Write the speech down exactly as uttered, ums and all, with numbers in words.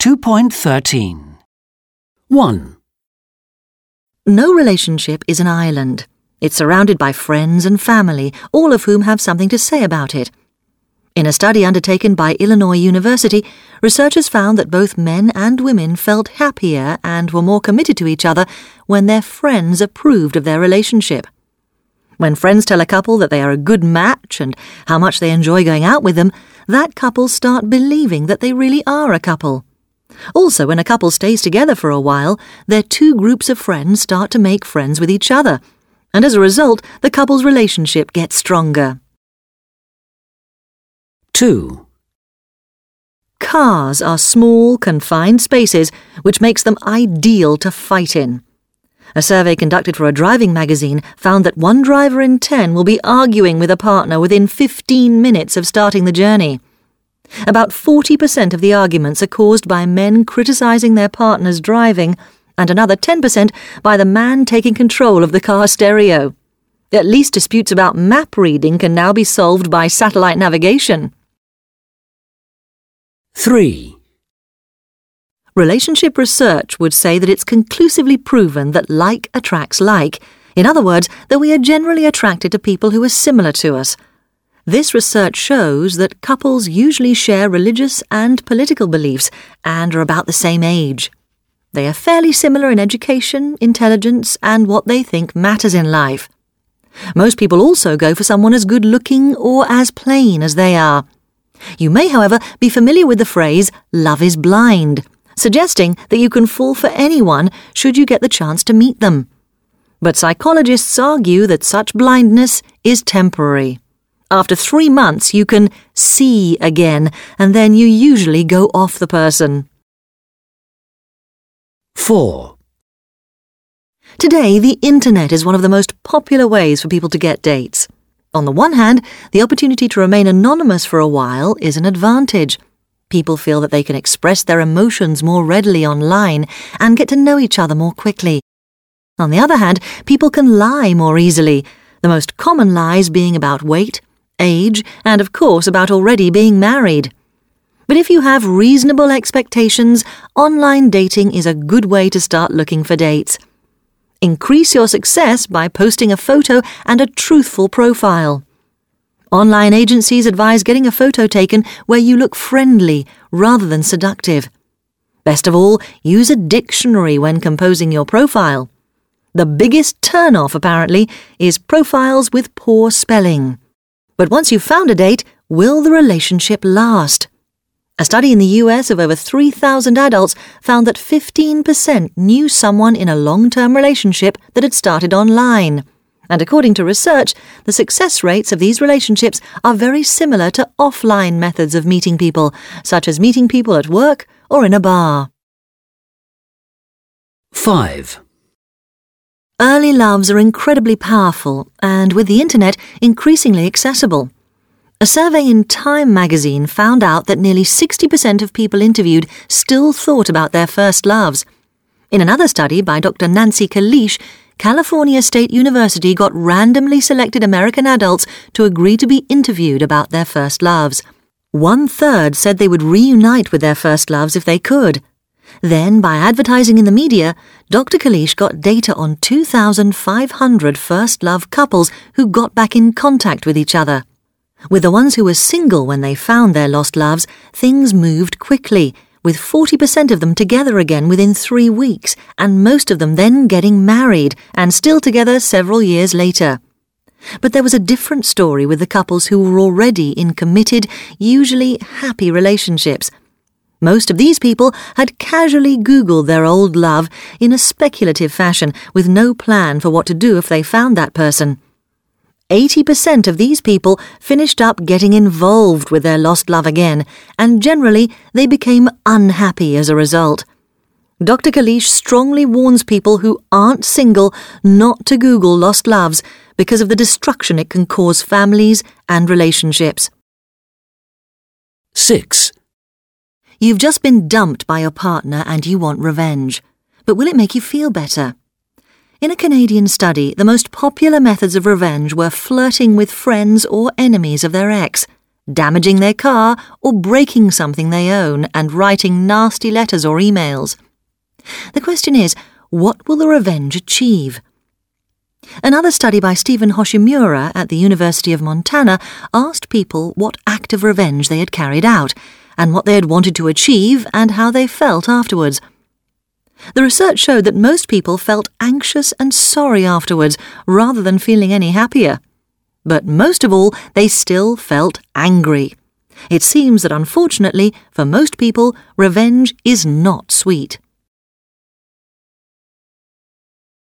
two point thirteen. one. No relationship is an island. It's surrounded by friends and family, all of whom have something to say about it. In a study undertaken by Illinois University, researchers found that both men and women felt happier and were more committed to each other when their friends approved of their relationship. When friends tell a couple that they are a good match and how much they enjoy going out with them, that couple start believing that they really are a couple. Also, when a couple stays together for a while, their two groups of friends start to make friends with each other, and as a result, the couple's relationship gets stronger. two. Cars are small, confined spaces, which makes them ideal to fight in. A survey conducted for a driving magazine found that one driver in ten will be arguing with a partner within fifteen minutes of starting the journey. About forty percent of the arguments are caused by men criticizing their partner's driving, and another ten percent by the man taking control of the car stereo. At least disputes about map reading can now be solved by satellite navigation. three. Relationship research would say that it's conclusively proven that like attracts like. In other words, that we are generally attracted to people who are similar to us. This research shows that couples usually share religious and political beliefs and are about the same age. They are fairly similar in education, intelligence, and what they think matters in life. Most people also go for someone as good-looking or as plain as they are. You may, however, be familiar with the phrase, "love is blind," suggesting that you can fall for anyone should you get the chance to meet them. But psychologists argue that such blindness is temporary. After three months, you can see again, and then you usually go off the person. four. Today, the internet is one of the most popular ways for people to get dates. On the one hand, the opportunity to remain anonymous for a while is an advantage. People feel that they can express their emotions more readily online and get to know each other more quickly. On the other hand, people can lie more easily, the most common lies being about weight, age, and of course about already being married. But if you have reasonable expectations, online dating is a good way to start looking for dates. Increase your success by posting a photo and a truthful profile. Online agencies advise getting a photo taken where you look friendly rather than seductive. Best of all, use a dictionary when composing your profile. The biggest turn-off, apparently, is profiles with poor spelling. But once you've found a date, will the relationship last? A study in the U S of over three thousand adults found that fifteen percent knew someone in a long-term relationship that had started online. And according to research, the success rates of these relationships are very similar to offline methods of meeting people, such as meeting people at work or in a bar. five. Early loves are incredibly powerful and, with the internet, increasingly accessible. A survey in Time magazine found out that nearly sixty percent of people interviewed still thought about their first loves. In another study by Doctor Nancy Kalish, California State University got randomly selected American adults to agree to be interviewed about their first loves. One-third said they would reunite with their first loves if they could. Then, by advertising in the media, Doctor Kalish got data on two thousand five hundred first love couples who got back in contact with each other. With the ones who were single when they found their lost loves, things moved quickly, with forty percent of them together again within three weeks, and most of them then getting married and still together several years later. But there was a different story with the couples who were already in committed, usually happy relationships. Most of these people had casually Googled their old love in a speculative fashion with no plan for what to do if they found that person. eighty percent of these people finished up getting involved with their lost love again, and generally they became unhappy as a result. Doctor Kalish strongly warns people who aren't single not to Google lost loves because of the destruction it can cause families and relationships. six. You've just been dumped by your partner and you want revenge. But will it make you feel better? In a Canadian study, the most popular methods of revenge were flirting with friends or enemies of their ex. damaging their car, or breaking something they own and writing nasty letters or emails. The question is, what will the revenge achieve? Another study by Stephen Hoshimura at the University of Montana asked people what act of revenge they had carried out, and what they had wanted to achieve and how they felt afterwards. The research showed that most people felt anxious and sorry afterwards, rather than feeling any happier. But most of all, they still felt angry. It seems that unfortunately, for most people, revenge is not sweet.